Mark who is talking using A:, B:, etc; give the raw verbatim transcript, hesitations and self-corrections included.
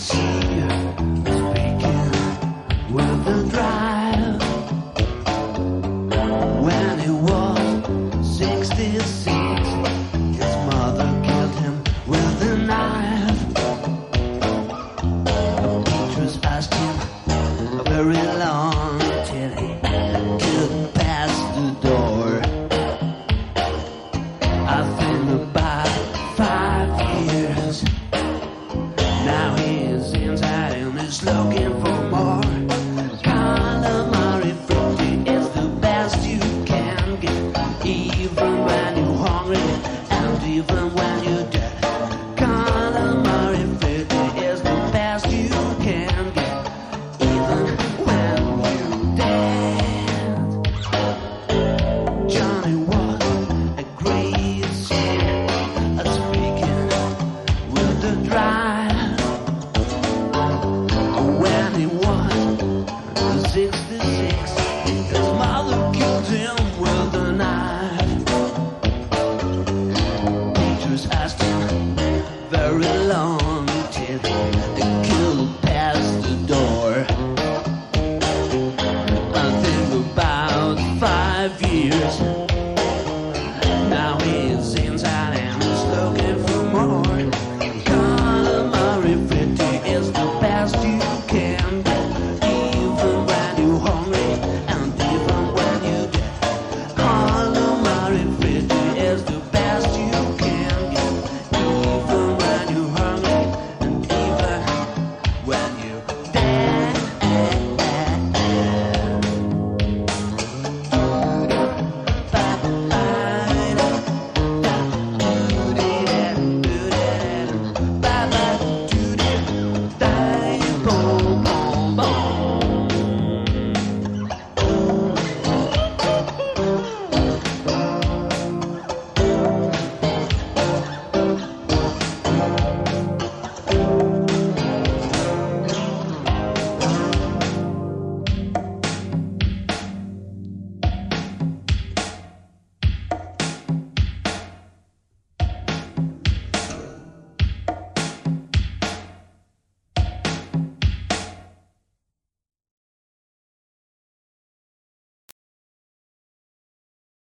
A: see speaking with the drive. When he was sixty-six, his mother killed him with a knife. Beatrice asked him very long till he couldn't pass the door. I think about five years. Now he's inside and he's looking for more. Calamari frutti is the best you can get, even when you're hungry and even when you're dead. Calamari frutti is the best you can get, even when you're dead. Johnny was a great singer, speaking with the drive. When he was sixty-six, his mother killed him